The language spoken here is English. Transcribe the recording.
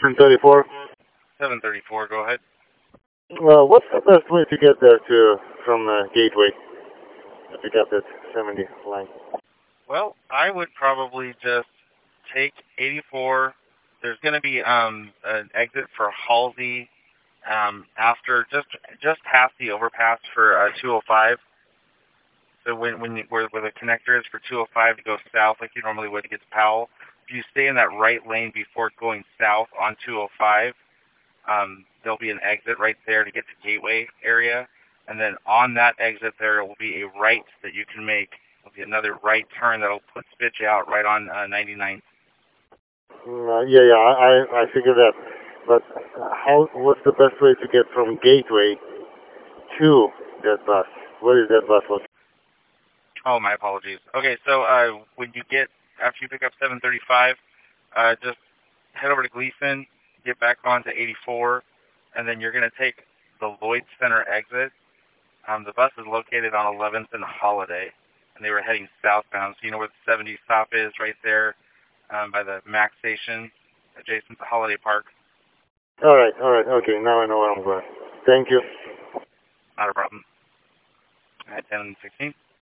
734. 734, go ahead. What's the best way to get there from Gateway? To pick up that 70 line. Well, I would probably just take 84. There's going to be an exit for Halsey after just past the overpass for 205. So where the connector is for 205 to go south like you normally would to get to Powell, if you stay in that right lane before going south on 205, there'll be an exit right there to get to Gateway area. And then on that exit there will be a right that you can make. There'll be another right turn that'll spit you out right on 99. I figured that. But what's the best way to get from Gateway to that bus? What is that bus location? Oh, my apologies. Okay, so when you get, after you pick up 735, just head over to Gleason, get back onto 84, and then you're going to take the Lloyd Center exit. The bus is located on 11th and Holiday, and they were heading southbound. So you know where the 70 stop is, right there by the Max station, adjacent to Holiday Park. All right. Okay, now I know where I'm going. Thank you. Not a problem. At 10:16.